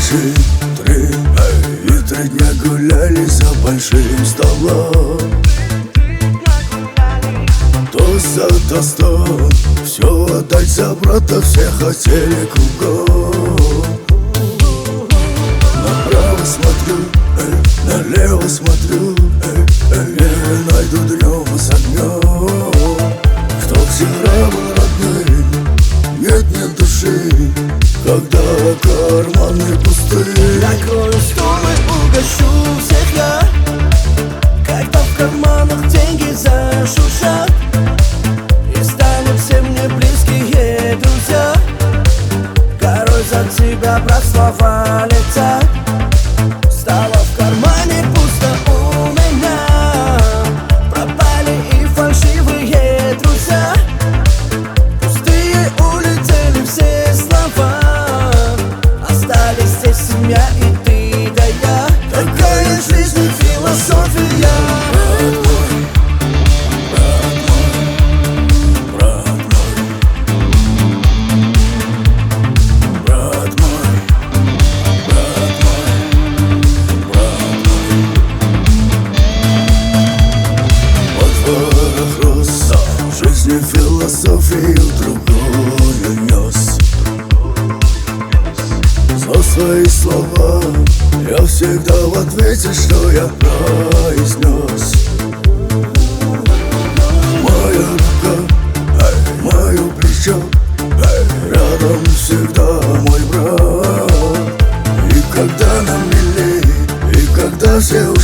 Наши три, и 3 дня гуляли за большим столом. Тост за тостом, все отдать за брата, все хотели кругом. Направо смотрю, налево смотрю, не найду днем с огнем. Кто всегда был родным, нет души, когда карманы пусты. Накрою стол и угощу всех я, когда в карманах деньги зашуршат, и станут все мне близкие друзья. Горой за тебя, брат, слова летят. Стало в кармане пусто у меня, пропали и фальшивые друзья. Пустые улетели все слова, остались здесь семья и ты да я. Такая жизнь и философия. Жизни философию другую нес. За свои слова я всегда в ответе, что я произнес. Моя рука, мое плечо, рядом всегда мой брат. И когда нам милей, и когда все